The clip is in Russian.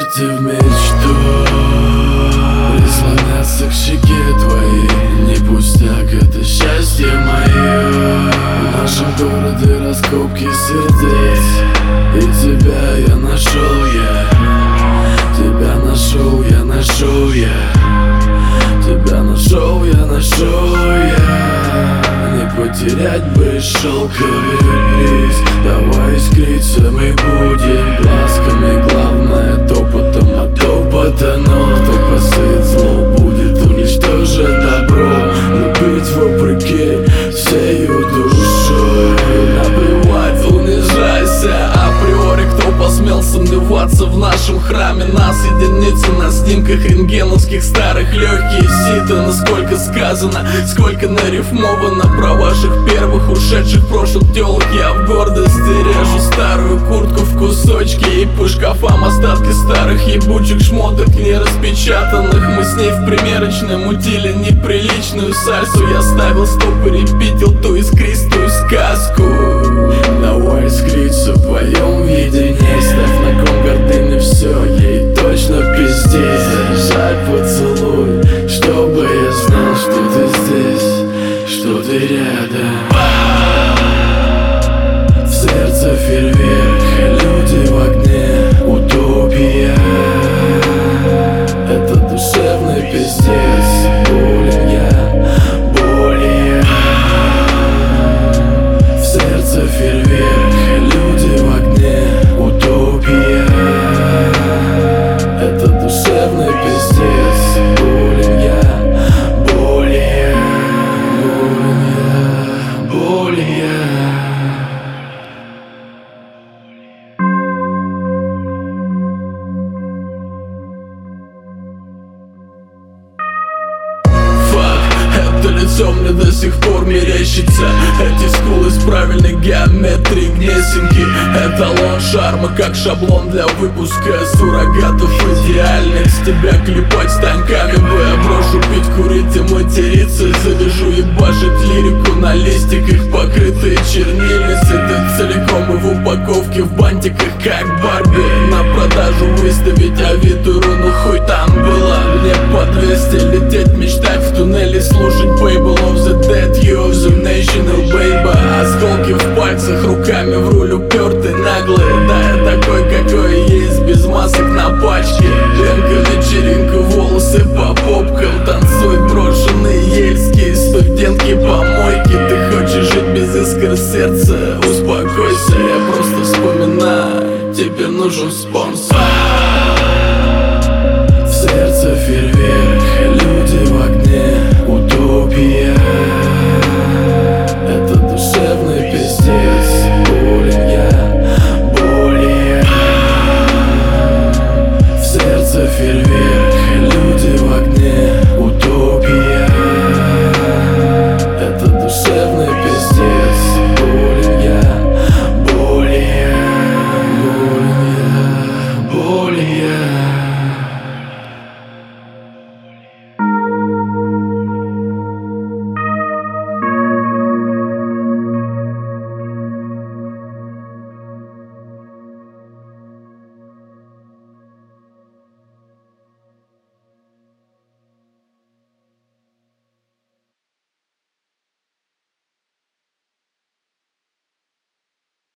Карты в мечту прислоняться к щеке твоей. Не пустяк, это счастье мое. В нашем городе раскопки сердец, и тебя я нашел, тебя нашел, я нашел, тебя нашел, я нашел, не потерять бы шелковый бриз. Давай искриться мы будем глазками, главное топотом от топота ног. Кто посеет зло, будет уничтожить добро. Любить вопреки всею душой. Наплевать, унижайся априори. Кто посмел сомневаться в нашем храме? Нас единицы на снимках рентгеновских старых. Легкие сита, насколько сказано, сколько нарифмовано про ваших первых ушедших прошлых телок. Я в гордости режу старую куртку в кусочки, и по шкафам остатки старых ебучих шмоток не распечатанных. Мы с ней в примерочной мутили неприличную сальсу. Я ставил стоп и репитил ту искристую сказку. Давай искриться в твоем видении, ставь на ком гордыни все, ей точно пиздец. Заряжай поцелуй, чтобы я знал, что ты здесь, что ты рядом. В сердце фейерверк, люди в огне, утопия. Это душевный пиздец, болен я, болен я. В сердце фейерверк, люди в огне, утопия. Это душевный пиздец, болен я, болен я, болен я. Это лицо мне до сих пор мерещится. Эти скулы с правильной геометрией гнесинки. Эталон шарма, как шаблон для выпуска суррогатов идеальных. С тебя клепать станками бы я брошу пить, курить и материться. Завяжу ебашить лирику на листиках, покрытые чернильницы. Ты целиком и в упаковке, в бантиках, как Барби. На продажу выставить авитуру, ну хуй там была. Мне по 200 лететь, мечтать в туннеле, слушать Fable of the Dead, You of the National, baby. Осколки в пальцах, руками в руль упертый, наглый. Да, я такой, какой есть, без масок на пачке. Ленка, вечеринка, волосы по попкам. Танцуют брошенные ельские студентки помойки. Ты хочешь жить без искр сердца? Успокойся, я просто вспоминаю, тебе нужен спонсор.